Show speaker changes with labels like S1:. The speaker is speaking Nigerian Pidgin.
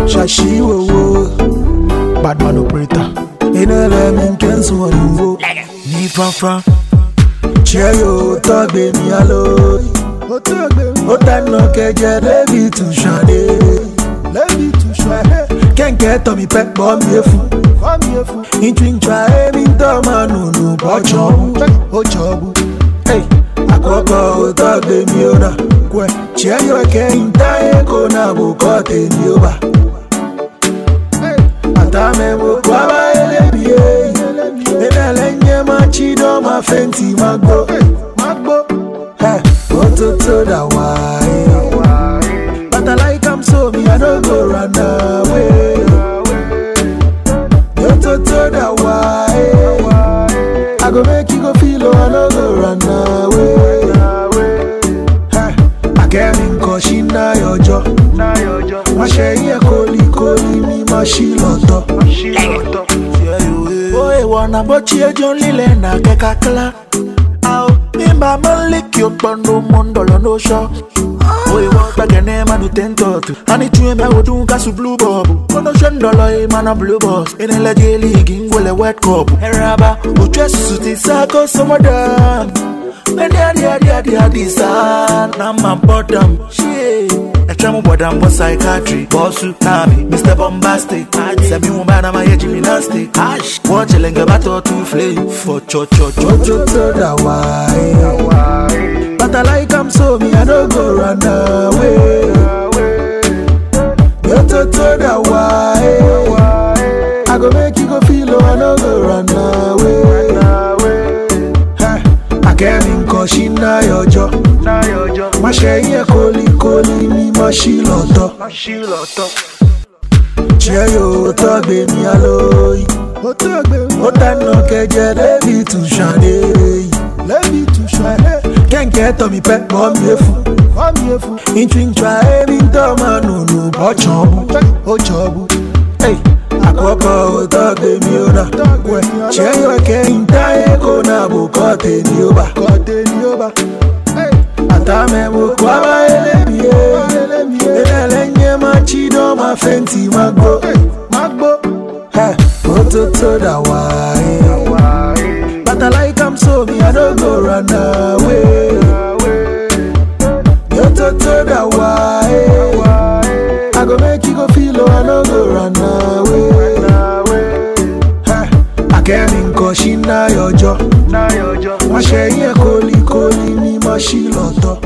S1: Shashi wo bad man operator. Inele min kensu oniwo. Ni fan. Cheyo talk baby hello. Ota no keje lebi tu shade. Can't get on me pet bomb me fu. Intwin try me to manu no bochobu. Hey, akoko talk baby ona. Kwe cheyo ke intae kona bukote ni oba. Atame mo kwa ba elebie. Elenye machido ma fenti magbo. Hey, ototo da why. But I like am so me I don't go run away. Ototo da why. I go make you go feel oh I don't go run away. Hey, I came in koshina yojo. Mashe koli mi mashiloto. Boy wanna bochi John Lile na kekakla. Ao mimba maliki okpando mondolo no show. Boy want bagene manu tentotu. Ani tuwe me odunga su blue bob. Kono shendolo e mana blue boss. Enele jeli gingole wet cup. Heraba uchesu suti sako somodan. Mende san na my bottom. Shit. Echamu bodam bo psychiatry. Bossu nami Mr. Bombastic. Semi umbana ma ye gymnastic. Watch lenge bato to flame for cho da why. But I like am so me I don't go run away. Yo da why. I go make you go feel oh I don't go run away. I came in koshina yojo. Mashe koli mi mashiloto. Cheyo talk baby hello. Ota no keje lebi tu shade. Can't get on me pet bomb me fu. Intwin try me to manu no bochobu. Hey, akoko talk baby ona. Cheyo ke intae kona bukote ni oba. Atame mo kwa ba elebie. Elenye machido ma fenti magbo. Hey, ototo da why. But I like am so me I don't go run away. Ototo da why. I go make you go feel oh I don't go run away. Hey, I came in koshina yojo. Mashe koli mi mashiloto.